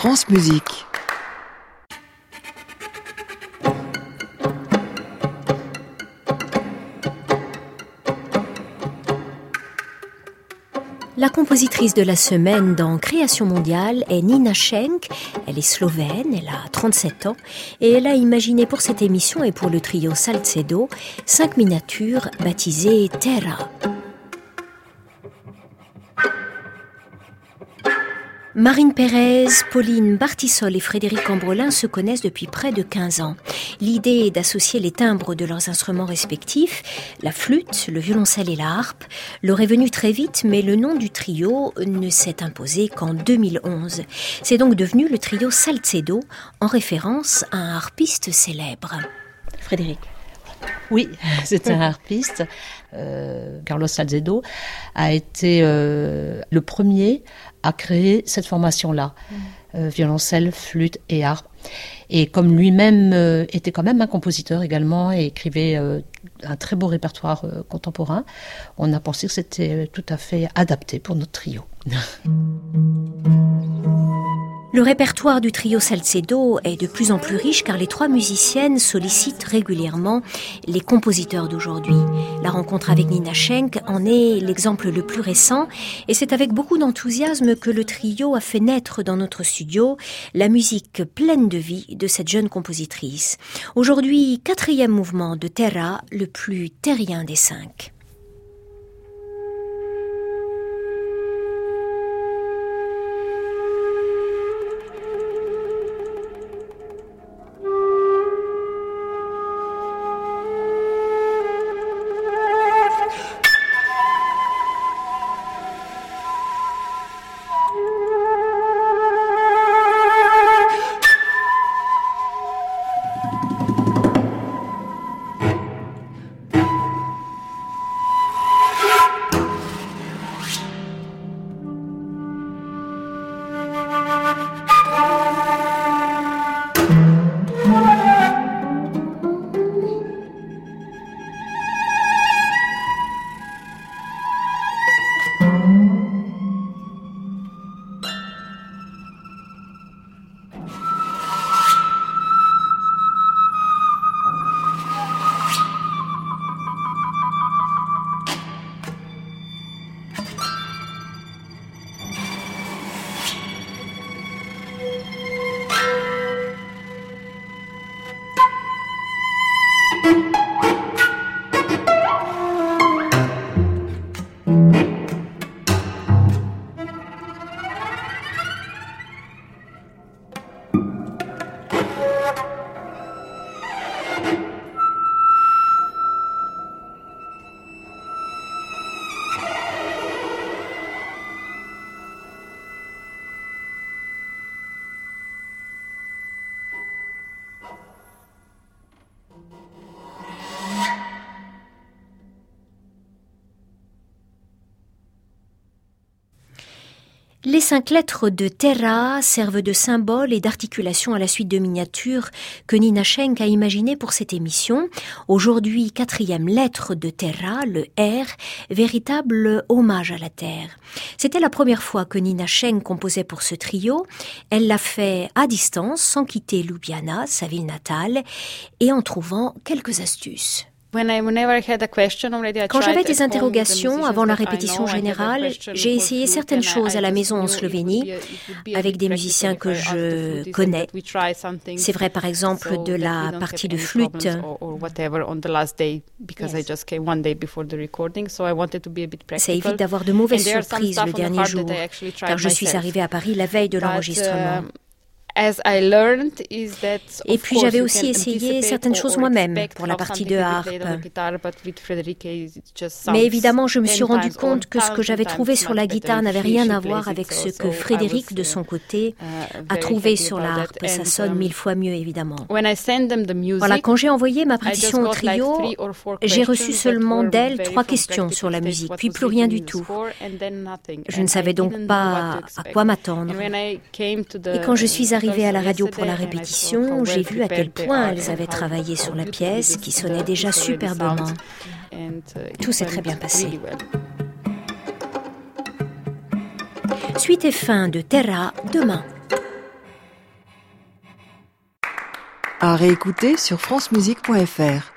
France Musique. La compositrice de la semaine dans Création mondiale est Nina Schenk. Elle est slovène, elle a 37 ans et elle a imaginé pour cette émission et pour le trio Salcedo 5 miniatures baptisées Terra. Marine Pérez, Pauline Bartisol et Frédéric Ambrelin se connaissent depuis près de 15 ans. L'idée est d'associer les timbres de leurs instruments respectifs, la flûte, le violoncelle et la harpe, leur est venu très vite, mais le nom du trio ne s'est imposé qu'en 2011. C'est donc devenu le trio Salcedo, en référence à un harpiste célèbre. Frédéric. Oui, c'est un harpiste. Carlos Salcedo a été le premier à créer cette formation-là, violoncelle, flûte et harpe. Et comme lui-même était quand même un compositeur également et écrivait un très beau répertoire contemporain, on a pensé que c'était tout à fait adapté pour notre trio. Le répertoire du trio Salcedo est de plus en plus riche car les 3 musiciennes sollicitent régulièrement les compositeurs d'aujourd'hui. La rencontre avec Nina Schenk en est l'exemple le plus récent et c'est avec beaucoup d'enthousiasme que le trio a fait naître dans notre studio la musique pleine de vie de cette jeune compositrice. Aujourd'hui, 4e mouvement de Terra, le plus terrien des 5. Les 5 lettres de Terra servent de symbole et d'articulation à la suite de miniatures que Nina Schenk a imaginées pour cette émission. Aujourd'hui, 4e lettre de Terra, le R, véritable hommage à la Terre. C'était la première fois que Nina Schenk composait pour ce trio. Elle l'a fait à distance, sans quitter Ljubljana, sa ville natale, et en trouvant quelques astuces. Quand j'avais des interrogations avant la répétition générale, j'ai essayé certaines choses à la maison en Slovénie avec des musiciens que je connais. C'est vrai par exemple de la partie de flûte. Ça évite d'avoir de mauvaises surprises le dernier jour, car je suis arrivée à Paris la veille de l'enregistrement. Et puis j'avais aussi essayé certaines choses moi-même pour la partie de harpe. Mais évidemment, je me suis rendu compte que ce que j'avais trouvé sur la guitare n'avait rien à voir avec ce que Frédéric, de son côté, a trouvé sur la harpe. Ça sonne 1000 fois mieux, évidemment. Voilà, quand j'ai envoyé ma partition au trio, j'ai reçu seulement d'elle 3 questions sur la musique, puis plus rien du tout. Je ne savais donc pas à quoi m'attendre. Et quand je suis arrivée à la radio pour la répétition, j'ai vu à quel point elles avaient travaillé sur la pièce qui sonnait déjà superbement. Tout s'est très bien passé. Suite et fin de Terra demain. À réécouter sur francemusique.fr.